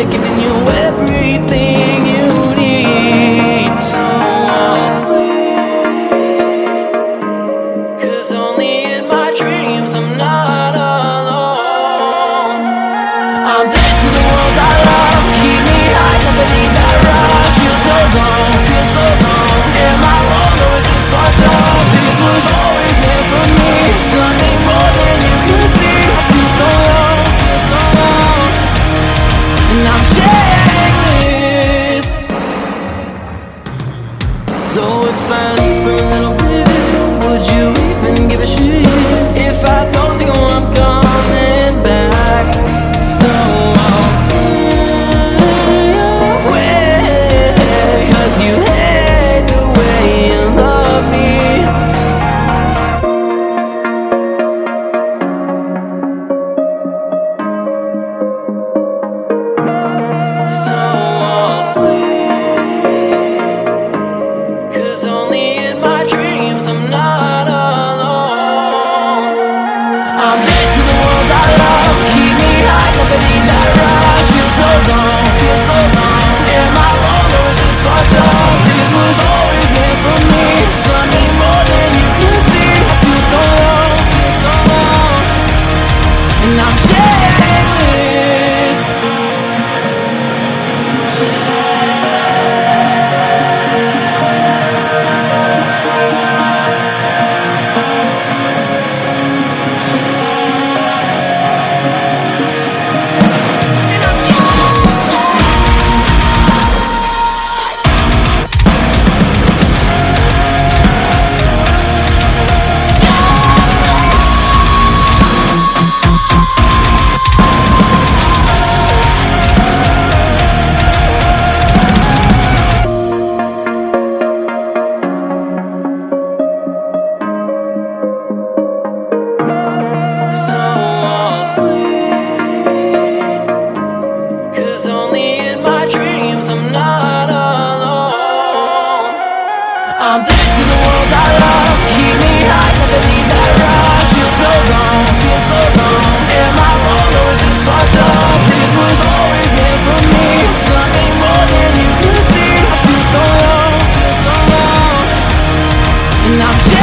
giving you everything you need. So I'll sleep, 'cause only in my dreams I'm not alone. I'm dead to the world I love, keep me high, never need that rush. Feel so long, am I wrong or is this fucked up? This was always meant for me, something more than you can see. I feel so low, and I'm sharing this. So if I leave for a little bit, would you even give a shit if I told you I'm coming back? So I'll stay away, 'cause you hate the way you love me. So I'll sleep, 'cause only in my dreams I'm not alone. I'm dead to the world I love, keep me high, never need that rush. Feel so long, am I wrong or is this fucked up? This was always meant for me, something more than you can see. I feel so low, and I'm sharing this. So I'll sleep, 'cause only in my dreams I'm not alone. I'm dead to the world I love, keep me high, never need that rush. Feel so long, am I wrong or is this fucked up? This was always meant for me, something more than you can see. I feel so low, and I'm